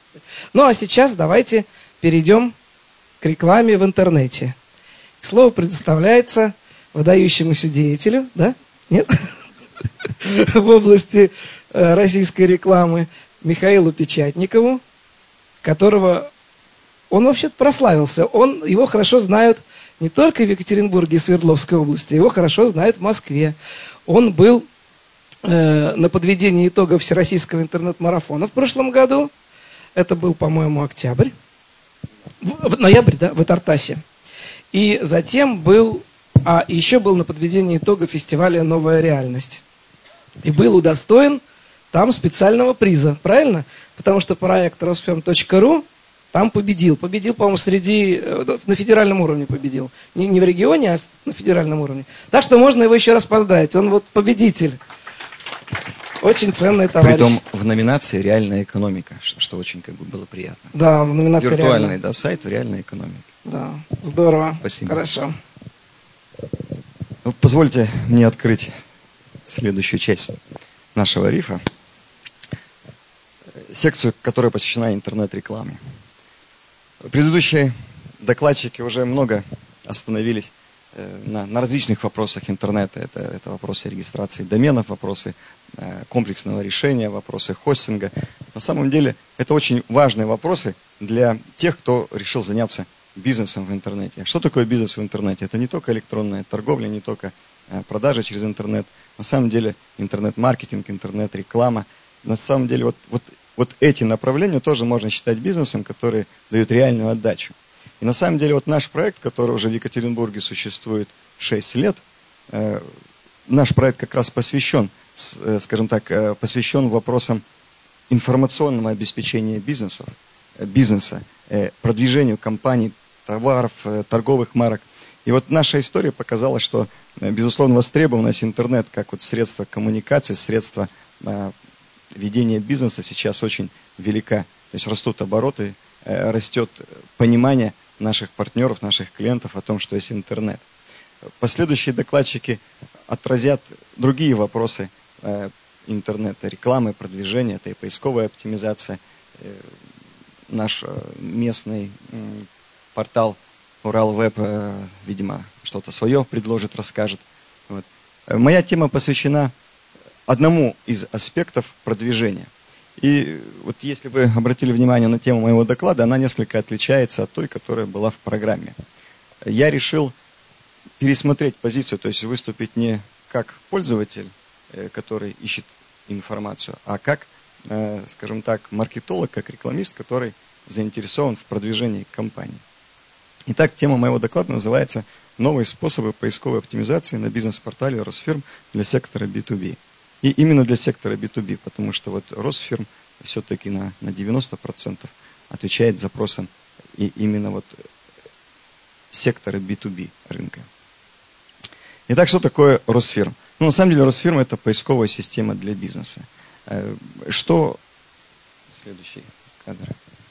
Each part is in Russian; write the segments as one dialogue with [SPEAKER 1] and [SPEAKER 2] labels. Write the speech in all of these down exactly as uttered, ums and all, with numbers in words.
[SPEAKER 1] Ну а сейчас давайте перейдем к рекламе в интернете. Слово предоставляется выдающемуся деятелю, да? Нет? В области российской рекламы Михаилу Печатникову, которого он вообще-то прославился. Он, его хорошо знают не только в Екатеринбурге и Свердловской области, его хорошо знают в Москве. Он был э, на подведении итогов Всероссийского интернет-марафона в прошлом году. Это был, по-моему, октябрь. В, в, ноябрь, да, в Итартасе. И затем был, а еще был на подведении итогов фестиваля «Новая реальность». И был удостоен там специального приза, правильно? Потому что проект Росферм точка ру там победил. Победил, по-моему, среди, на федеральном уровне победил. Не, не в регионе, а на федеральном уровне. Так что можно его еще раз поздравить. Он вот победитель. Очень ценный товарищ.
[SPEAKER 2] Притом в номинации «Реальная экономика», что, что очень как бы было приятно.
[SPEAKER 1] Да, в номинации
[SPEAKER 2] «Виртуальный»,
[SPEAKER 1] реально.
[SPEAKER 2] да, сайт в реальной экономике.
[SPEAKER 1] Да, здорово.
[SPEAKER 2] Спасибо.
[SPEAKER 1] Хорошо.
[SPEAKER 2] Позвольте мне открыть следующую часть нашего рифа. Секцию, которая посвящена интернет-рекламе. Предыдущие докладчики уже много остановились на, на различных вопросах интернета. Это, это вопросы регистрации доменов, вопросы э, комплексного решения, вопросы хостинга. На самом деле это очень важные вопросы для тех, кто решил заняться бизнесом в интернете. Что такое бизнес в интернете? Это не только электронная торговля, не только э, продажи через интернет. На самом деле интернет-маркетинг, интернет-реклама. На самом деле вот, вот, вот эти направления тоже можно считать бизнесом, которые дают реальную отдачу. И на самом деле вот наш проект, который уже в Екатеринбурге существует шесть лет, э, наш проект как раз посвящен, э, скажем так, э, посвящен вопросам информационного обеспечения бизнесов, э, бизнеса, э, продвижению компаний, товаров, э, торговых марок. И вот наша история показала, что, э, безусловно, востребованность интернет как вот средство коммуникации, средство э, ведения бизнеса сейчас очень велика. То есть растут обороты, э, растет понимание наших партнеров, наших клиентов о том, что есть интернет. Последующие докладчики отразят другие вопросы э, интернета, рекламы, продвижения, это и поисковая оптимизация. Э, наш э, местный э, портал Уралвеб, э, видимо, что-то свое предложит, расскажет. Вот. Моя тема посвящена одному из аспектов продвижения. И вот если вы обратили внимание на тему моего доклада, она несколько отличается от той, которая была в программе. Я решил пересмотреть позицию, то есть выступить не как пользователь, который ищет информацию, а как, скажем так, маркетолог, как рекламист, который заинтересован в продвижении компании. Итак, тема моего доклада называется «Новые способы поисковой оптимизации на бизнес-портале Росфирм для сектора би ту би». И именно для сектора би ту би, потому что вот Росфирм все-таки на, на девяносто процентов отвечает запросам и именно вот сектора би ту би рынка. Итак, что такое Росфирм? Ну, на самом деле Росфирм это поисковая система для бизнеса. Что... Следующий кадр.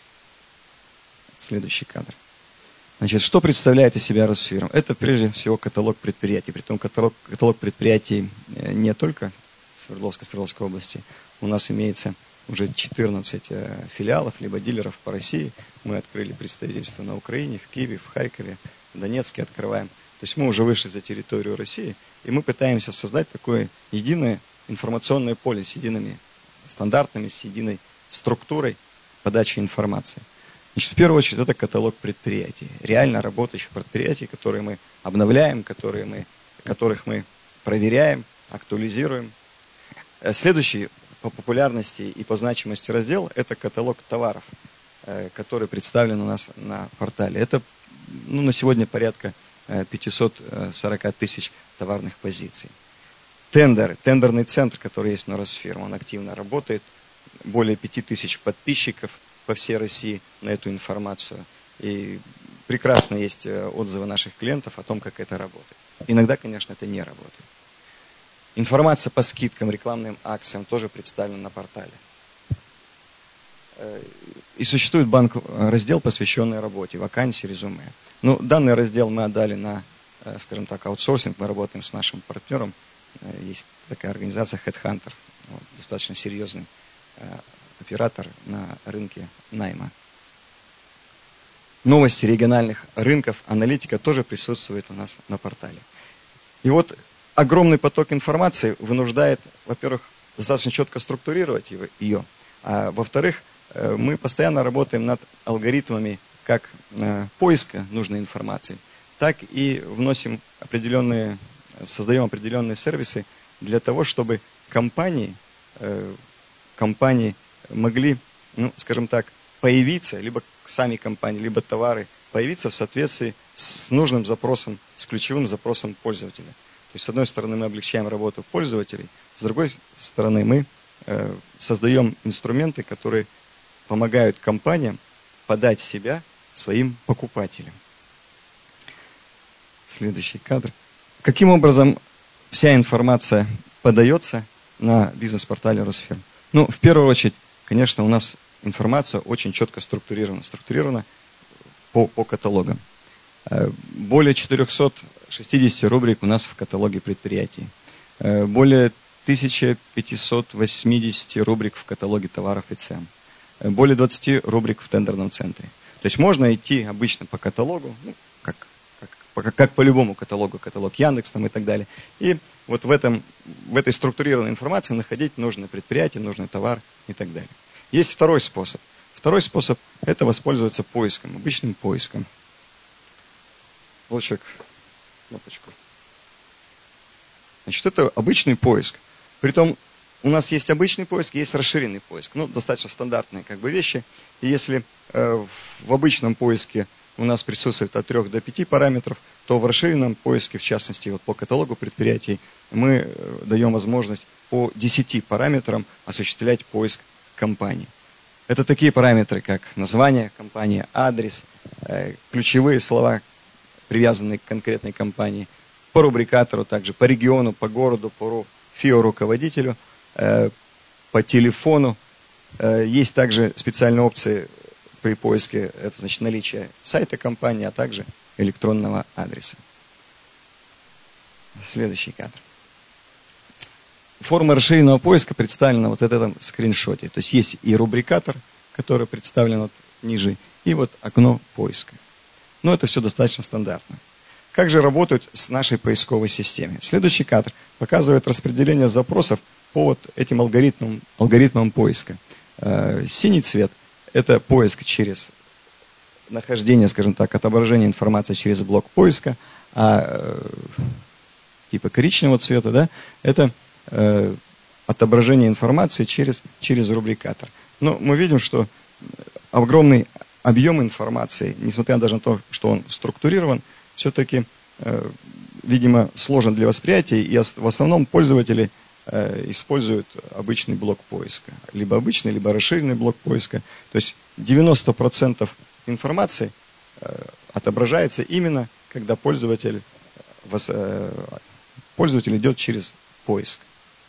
[SPEAKER 2] Следующий кадр. Значит, что представляет из себя Росфирм? Это прежде всего каталог предприятий. Притом каталог, каталог предприятий не только Свердловской, Свердловской области. У нас имеется уже четырнадцать э, филиалов, либо дилеров по России. Мы открыли представительство на Украине, в Киеве, в Харькове, в Донецке открываем. То есть мы уже вышли за территорию России, и мы пытаемся создать такое единое информационное поле с едиными стандартами, с единой структурой подачи информации. Значит, в первую очередь это каталог предприятий, реально работающих предприятий, которые мы обновляем, которые мы, которых мы проверяем, актуализируем. Следующий по популярности и по значимости раздел – это каталог товаров, который представлен у нас на портале. Это ну, на сегодня порядка пятьсот сорок тысяч товарных позиций. Тендеры, тендерный центр, который есть на Росфирм, он активно работает. Более пяти тысяч подписчиков по всей России на эту информацию. И прекрасно есть отзывы наших клиентов о том, как это работает. Иногда, конечно, это не работает. Информация по скидкам, рекламным акциям тоже представлена на портале. И существует банк, раздел, посвященный работе, вакансии, резюме. Ну, данный раздел мы отдали на, скажем так, аутсорсинг. Мы работаем с нашим партнером. Есть такая организация HeadHunter, вот, достаточно серьезный оператор на рынке найма. Новости региональных рынков, аналитика тоже присутствует у нас на портале. И вот огромный поток информации вынуждает, во-первых, достаточно четко структурировать ее, а во-вторых, мы постоянно работаем над алгоритмами как поиска нужной информации, так и вносим определенные, создаем определенные сервисы для того, чтобы компании, компании могли, ну, скажем так, появиться, либо сами компании, либо товары, появиться в соответствии с нужным запросом, с ключевым запросом пользователя. То есть, с одной стороны, мы облегчаем работу пользователей, с другой стороны, мы э, создаем инструменты, которые помогают компаниям подать себя своим покупателям. Следующий кадр. Каким образом вся информация подается на бизнес-портале Росферм? Ну, в первую очередь, конечно, у нас информация очень четко структурирована. Структурирована по, по каталогам. Более четырехсот шестидесяти рубрик у нас в каталоге предприятий. Более тысяча пятьсот восемьдесят рубрик в каталоге товаров и цен. Более двадцати рубрик в тендерном центре. То есть можно идти обычно по каталогу, ну, как, как, как по любому каталогу, каталог Яндекс там и так далее. И вот в, этом, в этой структурированной информации находить нужное предприятие, нужный товар и так далее. Есть второй способ. Второй способ – это воспользоваться поиском, обычным поиском. Волчек, кнопочку. Значит, это обычный поиск. Притом у нас есть обычный поиск, есть расширенный поиск. Ну, достаточно стандартные как бы вещи. И если э, в обычном поиске у нас присутствует от трёх до пяти параметров, то в расширенном поиске, в частности, вот по каталогу предприятий, мы даем возможность по десяти параметрам осуществлять поиск компании. Это такие параметры, как название компании, адрес, э, ключевые слова, привязанные к конкретной компании, по рубрикатору также, по региону, по городу, по фио-руководителю, э, по телефону. Э, есть также специальные опции при поиске, это значит наличие сайта компании, а также электронного адреса. Следующий кадр. Форма расширенного поиска представлена вот в этом скриншоте. То есть есть и рубрикатор, который представлен вот ниже, и вот окно поиска. Но это все достаточно стандартно. Как же работают с нашей поисковой системой? Следующий кадр показывает распределение запросов по вот этим алгоритмам, алгоритмам поиска. Синий цвет – это поиск через нахождение, скажем так, отображение информации через блок поиска, а типа коричневого цвета, да, это э, отображение информации через, через рубрикатор. Но мы видим, что огромный объем информации, несмотря даже на то, что он структурирован, все-таки, э, видимо, сложен для восприятия, и в основном пользователи э, используют обычный блок поиска. Либо обычный, либо расширенный блок поиска. То есть девяносто процентов информации э, отображается именно, когда пользователь, вос, э, пользователь идет через поиск.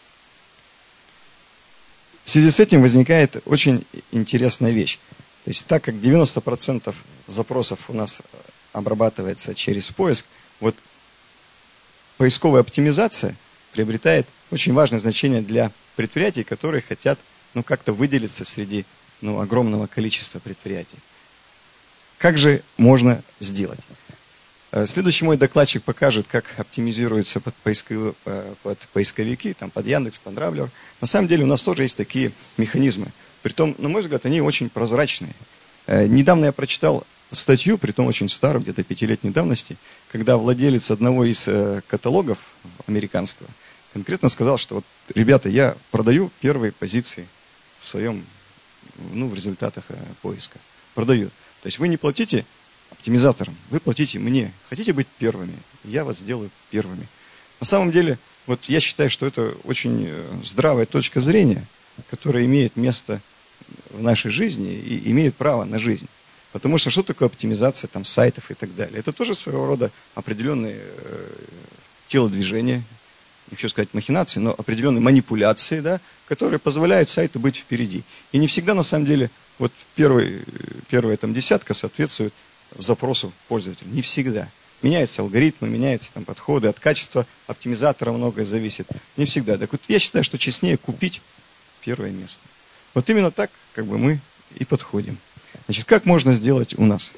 [SPEAKER 2] В связи с этим возникает очень интересная вещь. То есть так как девяносто процентов запросов у нас обрабатывается через поиск, вот поисковая оптимизация приобретает очень важное значение для предприятий, которые хотят ну, как-то выделиться среди ну, огромного количества предприятий. Как же можно сделать? Следующий мой докладчик покажет, как оптимизируются под, поискови, под поисковики, там, под Яндекс, под Равлер. На самом деле у нас тоже есть такие механизмы. Притом, на мой взгляд, они очень прозрачные. Недавно я прочитал статью, притом очень старую, где-то пятилетней давности, когда владелец одного из каталогов американского конкретно сказал, что вот, ребята, я продаю первые позиции в своем, ну, в результатах поиска. Продаю. То есть вы не платите оптимизаторам, вы платите мне. Хотите быть первыми? Я вас сделаю первыми. На самом деле, вот я считаю, что это очень здравая точка зрения, которая имеет место в нашей жизни и имеет право на жизнь. Потому что что такое оптимизация там, сайтов и так далее? Это тоже своего рода определенные э, телодвижения, не хочу сказать махинации, но определенные манипуляции, да, которые позволяют сайту быть впереди. И не всегда, на самом деле, вот первый, первая там, десятка соответствует запросу пользователя. Не всегда. Меняются алгоритмы, меняются там, подходы, от качества оптимизатора многое зависит. Не всегда. Так вот, я считаю, что честнее купить первое место. Вот именно так как бы мы и подходим. Значит, как можно сделать у нас?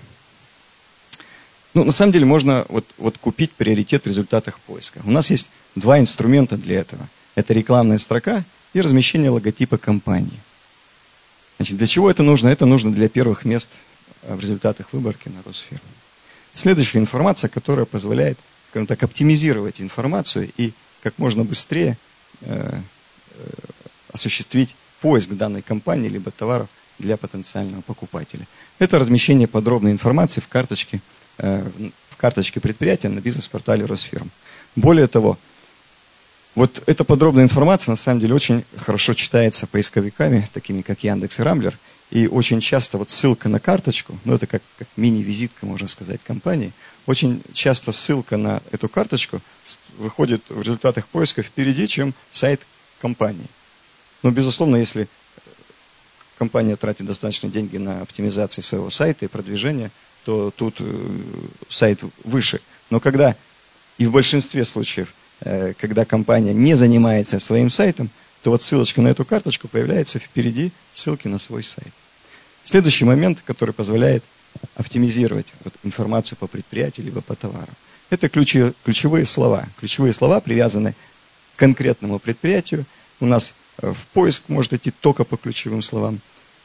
[SPEAKER 2] Ну, на самом деле можно вот, вот купить приоритет в результатах поиска. У нас есть два инструмента для этого. Это рекламная строка и размещение логотипа компании. Значит, для чего это нужно? Это нужно для первых мест в результатах выборки на Росфирм. Следующая информация, которая позволяет, скажем так, оптимизировать информацию и как можно быстрее э, э, осуществить поиск данной компании либо товаров для потенциального покупателя. Это размещение подробной информации в карточке, э, в карточке предприятия на бизнес-портале Росфирм. Более того, вот эта подробная информация на самом деле очень хорошо читается поисковиками, такими как Яндекс и Рамблер, и очень часто вот ссылка на карточку, ну это как, как мини-визитка, можно сказать, компании, очень часто ссылка на эту карточку выходит в результатах поиска впереди, чем сайт компании. Но, безусловно, если компания тратит достаточно деньги на оптимизацию своего сайта и продвижение, то тут сайт выше. Но когда, и в большинстве случаев, когда компания не занимается своим сайтом, то вот ссылочка на эту карточку появляется впереди ссылки на свой сайт. Следующий момент, который позволяет оптимизировать вот информацию по предприятию либо по товару, это ключи, ключевые слова. Ключевые слова привязаны к конкретному предприятию. У нас в поиск может идти только по ключевым словам.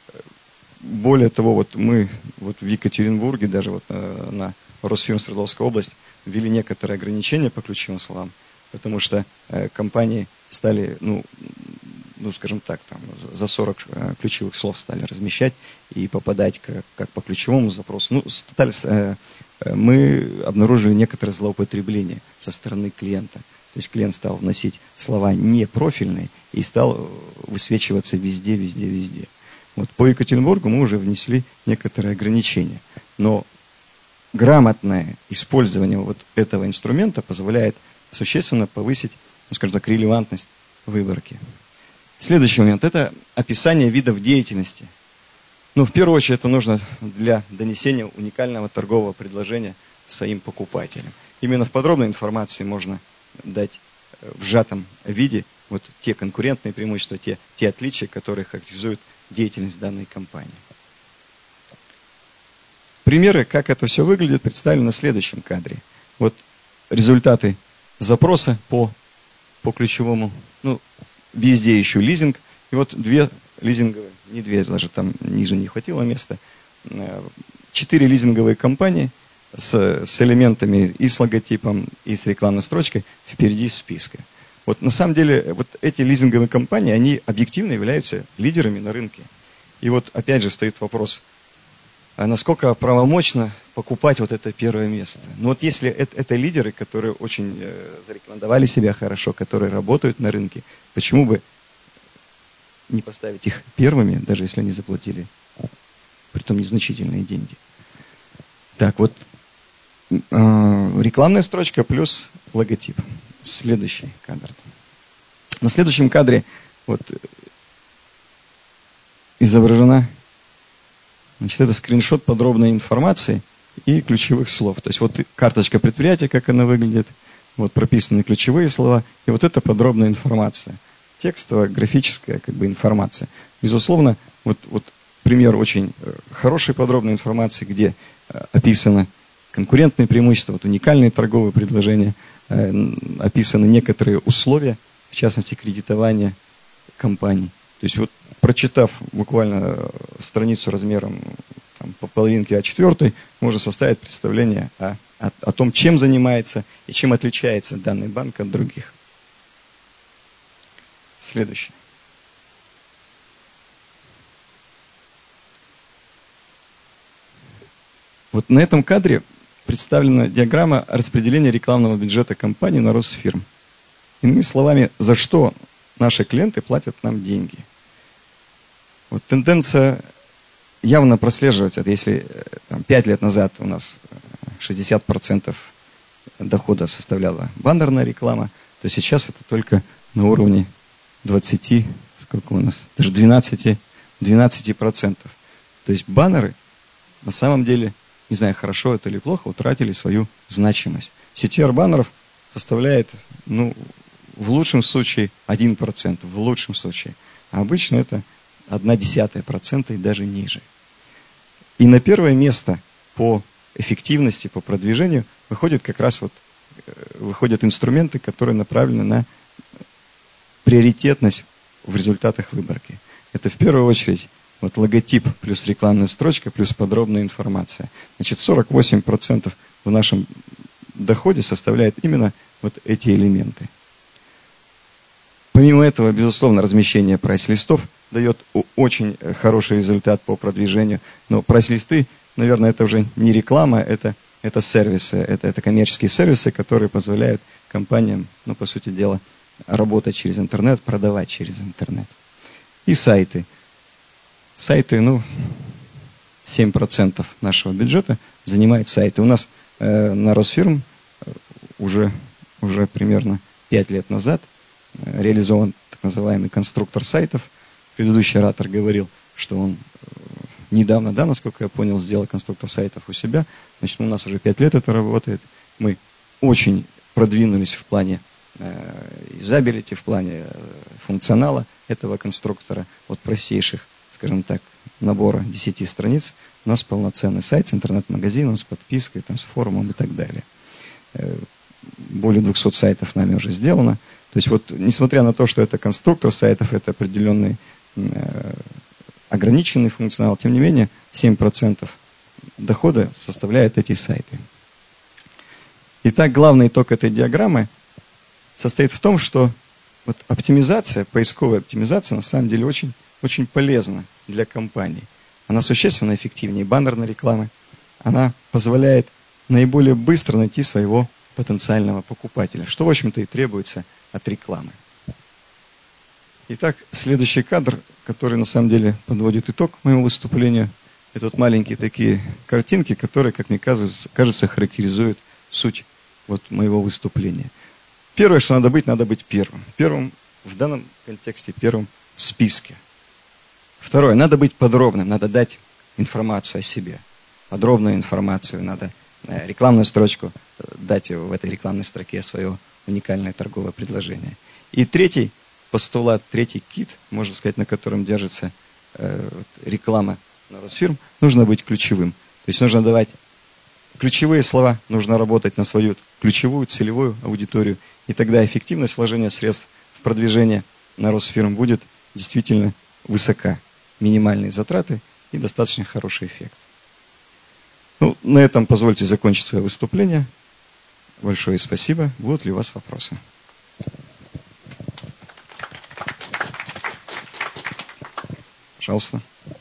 [SPEAKER 2] Более того, вот мы вот в Екатеринбурге, даже вот на Росфирм Свердловская область, ввели некоторые ограничения по ключевым словам, потому что э, компании стали, ну, ну, скажем так, там, за сорок э, ключевых слов стали размещать и попадать как, как по ключевому запросу. Ну, стали, э, мы обнаружили некоторое злоупотребление со стороны клиента. То есть клиент стал вносить слова непрофильные и стал высвечиваться везде, везде, везде. Вот по Екатеринбургу мы уже внесли некоторые ограничения. Но грамотное использование вот этого инструмента позволяет существенно повысить, ну, скажем так, релевантность выборки. Следующий момент – это описание видов деятельности. Ну, в первую очередь, это нужно для донесения уникального торгового предложения своим покупателям. Именно в подробной информации можно дать в сжатом виде вот те конкурентные преимущества, те, те отличия, которые характеризуют деятельность данной компании. Примеры, как это все выглядит, представлены на следующем кадре. Вот результаты запроса по, по ключевому, ну, везде ищу лизинг. И вот две лизинговые, не две, даже там ниже не хватило места, четыре лизинговые компании с, с элементами и с логотипом, и с рекламной строчкой впереди списка. Вот на самом деле вот эти лизинговые компании, они объективно являются лидерами на рынке. И вот опять же стоит вопрос, а насколько правомочно покупать вот это первое место. Ну вот если это, это лидеры, которые очень э, зарекомендовали себя хорошо, которые работают на рынке, почему бы не поставить их первыми, даже если они заплатили, притом незначительные деньги. Так, вот э, рекламная строчка плюс логотип. Следующий кадр. На следующем кадре вот изображена, значит, это скриншот подробной информации и ключевых слов. То есть вот карточка предприятия, как она выглядит, вот прописаны ключевые слова, и вот это подробная информация. Текстовая, графическая как бы информация. Безусловно, вот, вот пример очень хорошей подробной информации, где описаны конкурентные преимущества, вот уникальные торговые предложения, описаны некоторые условия, в частности, кредитования компаний. То есть вот прочитав буквально страницу размером там, по половинке а четыре, можно составить представление о, о, о том, чем занимается и чем отличается данный банк от других. Следующий. Вот на этом кадре представлена диаграмма распределения рекламного бюджета компании на Росфирм. Иными словами, за что наши клиенты платят нам деньги. Вот тенденция явно прослеживается. Если там, пять лет назад у нас шестьдесят процентов дохода составляла баннерная реклама, то сейчас это только на уровне двадцати, сколько у нас, даже двенадцати, двенадцати процентов. То есть баннеры на самом деле, не знаю, хорошо это или плохо, утратили свою значимость. си ти ар баннеров составляет, ну, в лучшем случае один процент, в лучшем случае. А обычно это одна десятая процента и даже ниже. И на первое место по эффективности, по продвижению выходят как раз вот, выходят инструменты, которые направлены на приоритетность в результатах выборки. Это в первую очередь вот логотип плюс рекламная строчка плюс подробная информация. Значит, сорок восемь процентов в нашем доходе составляет именно вот эти элементы. Помимо этого, безусловно, размещение прайс-листов дает очень хороший результат по продвижению. Но прайс-листы, наверное, это уже не реклама, это, это сервисы, это, это коммерческие сервисы, которые позволяют компаниям, ну, по сути дела, работать через интернет, продавать через интернет. И сайты. Сайты, ну, семь процентов нашего бюджета занимают сайты. У нас э, на Росфирм уже, уже примерно пять лет назад э, реализован так называемый конструктор сайтов. Предыдущий оратор говорил, что он э, недавно, да, насколько я понял, сделал конструктор сайтов у себя. Значит, у нас уже пять лет это работает. Мы очень продвинулись в плане юзабилити, в плане функционала этого конструктора, от простейших, скажем так, набора десяти страниц. У нас полноценный сайт с интернет-магазином, с подпиской, там, с форумом и так далее. Более двухсот сайтов нами уже сделано. То есть вот, несмотря на то, что это конструктор сайтов, это определенный э, ограниченный функционал, тем не менее, семь процентов дохода составляют эти сайты. Итак, главный итог этой диаграммы состоит в том, что вот оптимизация, поисковая оптимизация на самом деле очень, очень полезна для компаний. Она существенно эффективнее баннерной рекламы. Она позволяет наиболее быстро найти своего потенциального покупателя, что, в общем-то, и требуется от рекламы. Итак, следующий кадр, который на самом деле подводит итог моему выступлению, это вот маленькие такие картинки, которые, как мне кажется, кажется характеризуют суть вот моего выступления. Первое, что надо быть, надо быть первым. Первым в данном контексте, первым в списке. Второе, надо быть подробным, надо дать информацию о себе. Подробную информацию, надо рекламную строчку дать в этой рекламной строке свое уникальное торговое предложение. И третий постулат, третий кит, можно сказать, на котором держится э, реклама на Росфирм, нужно быть ключевым. То есть нужно давать ключевые слова, нужно работать на свою ключевую целевую аудиторию, и тогда эффективность вложения средств в продвижение на Росфирм будет действительно высока. Минимальные затраты и достаточно хороший эффект. Ну, на этом позвольте закончить свое выступление. Большое спасибо. Будут ли у вас вопросы? Пожалуйста.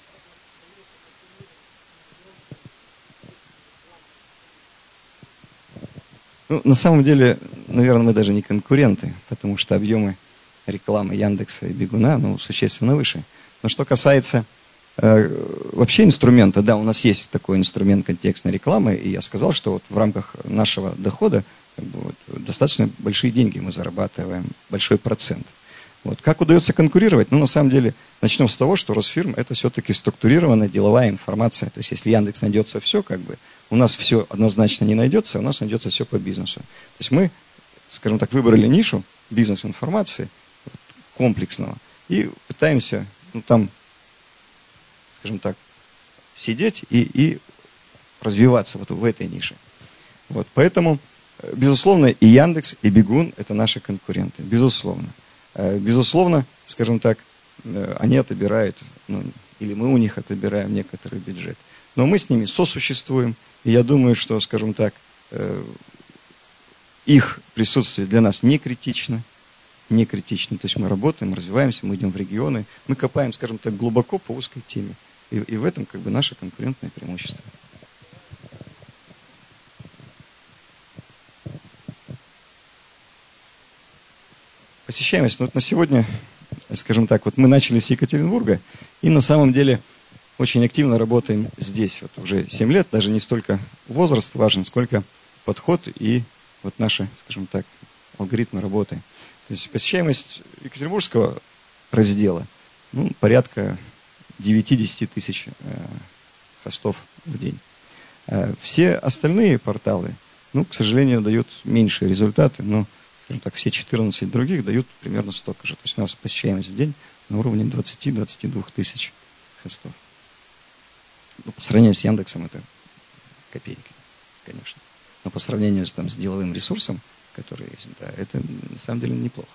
[SPEAKER 2] Ну, на самом деле, наверное, мы даже не конкуренты, потому что объемы рекламы Яндекса и Бегуна, ну, существенно выше. Но что касается э, вообще инструмента, да, у нас есть такой инструмент контекстной рекламы, и я сказал, что вот в рамках нашего дохода как бы, вот, достаточно большие деньги мы зарабатываем, большой процент. Вот. Как удается конкурировать? Ну, на самом деле, начнем с того, что Росфирм – это все-таки структурированная деловая информация. То есть, если Яндекс найдется все, как бы, у нас все однозначно не найдется, у нас найдется все по бизнесу. То есть, мы, скажем так, выбрали нишу бизнес-информации комплексного и пытаемся, ну, там, скажем так, сидеть и, и развиваться вот в этой нише. Вот. Поэтому, безусловно, и Яндекс, и Бегун – это наши конкуренты. Безусловно. Безусловно, скажем так, они отобирают, ну, или мы у них отобираем некоторый бюджет. Но мы с ними сосуществуем, и я думаю, что, скажем так, их присутствие для нас не критично, не критично. То есть мы работаем, развиваемся, мы идем в регионы, мы копаем, скажем так, глубоко по узкой теме. И, и в этом как бы наше конкурентное преимущество. Посещаемость. Ну, вот на сегодня, скажем так, вот мы начали с Екатеринбурга, и на самом деле очень активно работаем здесь. Вот уже семь лет, даже не столько возраст важен, сколько подход и вот наши, скажем так, алгоритмы работы. То есть посещаемость екатеринбургского раздела, ну, порядка девять-десять тысяч э, хостов в день. А все остальные порталы, ну, к сожалению, дают меньшие результаты, но, скажем так, все четырнадцать других дают примерно столько же. То есть у нас посещаемость в день на уровне двадцати-двадцати двух тысяч хостов. Ну, по сравнению с Яндексом это копейки, конечно. Но по сравнению с, там, с деловым ресурсом, который есть, да, это на самом деле неплохо.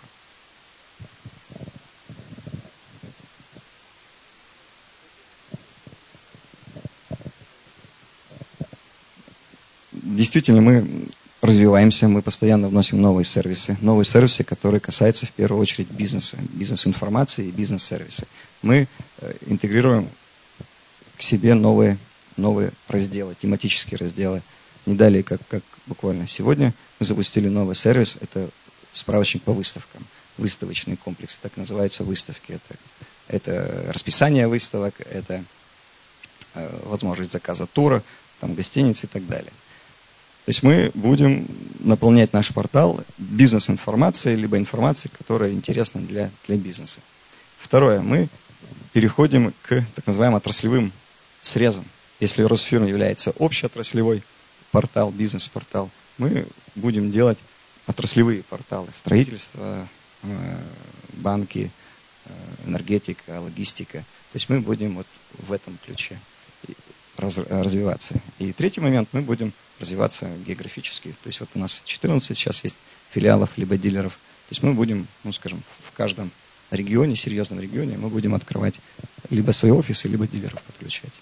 [SPEAKER 2] Действительно, мы развиваемся, мы постоянно вносим новые сервисы. Новые сервисы, которые касаются в первую очередь бизнеса, бизнес-информации и бизнес-сервисы. Мы э, интегрируем к себе новые, новые разделы, тематические разделы. Не далее, как, как буквально сегодня, мы запустили новый сервис. Это справочник по выставкам. Выставочный комплекс, так называются выставки. Это, это расписание выставок, это э, возможность заказа тура, там, гостиниц и так далее. То есть мы будем наполнять наш портал бизнес-информацией, либо информацией, которая интересна для, для бизнеса. Второе. Мы переходим к так называемым отраслевым срезам. Если Росфирм является общеотраслевой портал, бизнес-портал, мы будем делать отраслевые порталы. Строительство, банки, энергетика, логистика. То есть мы будем вот в этом ключе развиваться. И третий момент, мы будем развиваться географически. То есть вот у нас четырнадцать сейчас есть филиалов либо дилеров. То есть мы будем, ну скажем, в каждом регионе, серьезном регионе, мы будем открывать либо свои офисы, либо дилеров подключать.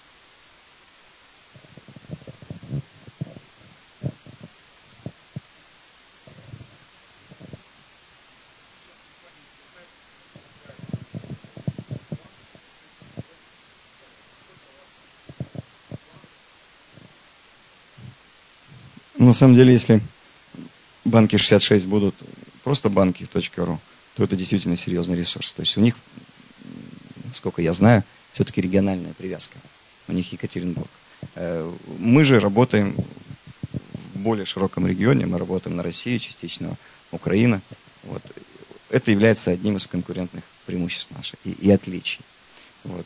[SPEAKER 2] На самом деле, если банки шестьдесят шесть будут просто банки точка ру, то это действительно серьезный ресурс. То есть у них, сколько я знаю, все-таки региональная привязка. У них Екатеринбург. Мы же работаем в более широком регионе. Мы работаем на Россию, частично Украина. Вот. Это является одним из конкурентных преимуществ наших и, и отличий. Вот.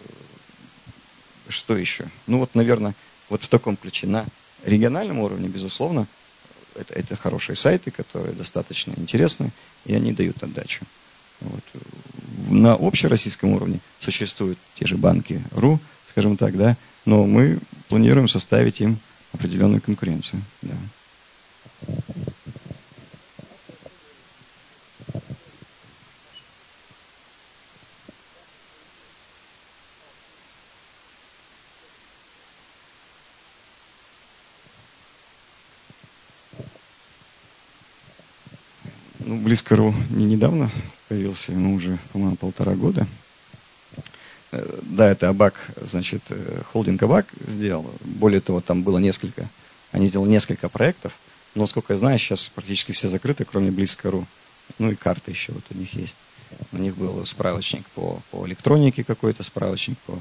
[SPEAKER 2] Что еще? Ну вот, наверное, вот в таком ключе на региональном уровне, безусловно, это, это хорошие сайты, которые достаточно интересны, и они дают отдачу. Вот. На общероссийском уровне существуют те же банки РУ, скажем так, да, но мы планируем составить им определенную конкуренцию. Да. Ну, Близко.ру не недавно появился, ему уже, по-моему, полтора года. Да, это Абак, значит, холдинг Абак сделал. Более того, там было несколько, они сделали несколько проектов, но, сколько я знаю, сейчас практически все закрыты, кроме Близко.ру. Ну и карты еще вот у них есть. У них был справочник по, по электронике какой-то, справочник по...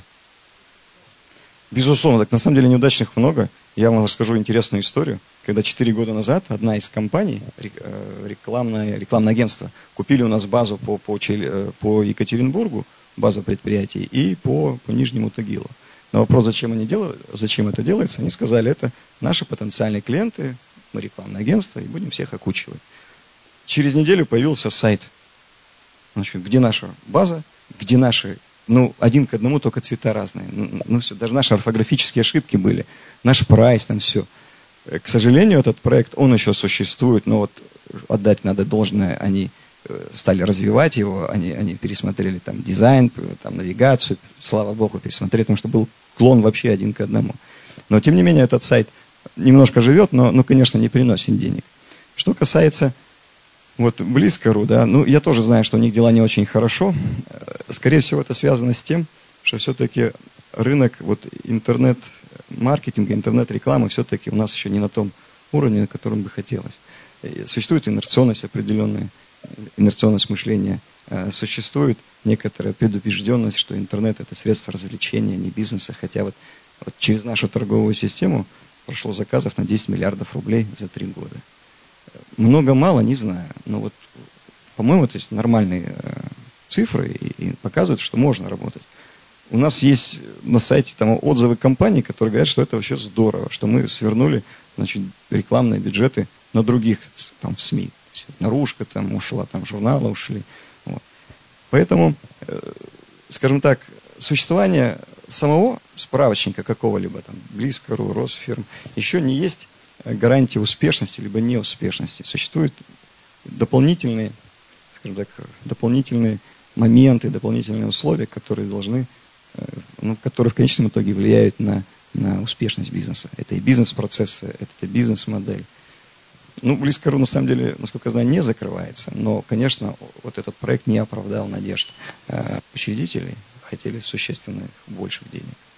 [SPEAKER 2] Безусловно, так на самом деле неудачных много. Я вам расскажу интересную историю. Когда четыре года назад одна из компаний, рекламное, рекламное агентство, купили у нас базу по, по, по Екатеринбургу, базу предприятий, и по, по Нижнему Тагилу. На вопрос, зачем они делают, зачем это делается, они сказали, это наши потенциальные клиенты, мы рекламное агентство, и будем всех окучивать. Через неделю появился сайт, значит, где наша база, где наши, ну, один к одному, только цвета разные. Ну, ну все, даже наши орфографические ошибки были, наш прайс, там все. К сожалению, этот проект, он еще существует, но вот отдать надо должное, они стали развивать его, они, они пересмотрели там дизайн, там навигацию, слава богу, пересмотрели, потому что был клон вообще один к одному. Но, тем не менее, этот сайт немножко живет, но, ну, конечно, не приносит денег. Что касается вот Близко.ру, да, ну, я тоже знаю, что у них дела не очень хорошо. Скорее всего, это связано с тем, что все-таки рынок вот интернет-маркетинга, интернет-рекламы все-таки у нас еще не на том уровне, на котором бы хотелось. Существует инерционность определенная, инерционность мышления, существует некоторая предубежденность, что интернет – это средство развлечения, не бизнеса, хотя вот, вот через нашу торговую систему прошло заказов на десять миллиардов рублей за три года. Много-мало, не знаю, но вот, по-моему, это нормальные цифры и, и показывают, что можно работать. У нас есть на сайте там отзывы компаний, которые говорят, что это вообще здорово, что мы свернули, значит, рекламные бюджеты на других там СМИ. Наружка там ушла, там журналы ушли. Вот. Поэтому, скажем так, существование самого справочника какого-либо, там, Близко.ру, Росфирм, еще не есть гарантия успешности, либо неуспешности. Существуют дополнительные, скажем так, дополнительные моменты, дополнительные условия, которые должны, ну, которые в конечном итоге влияют на, на успешность бизнеса. Это и бизнес-процессы, это и бизнес-модель. Ну, Близко.ру, на самом деле, насколько я знаю, не закрывается, но, конечно, вот этот проект не оправдал надежд учредителей, хотели существенно больших денег.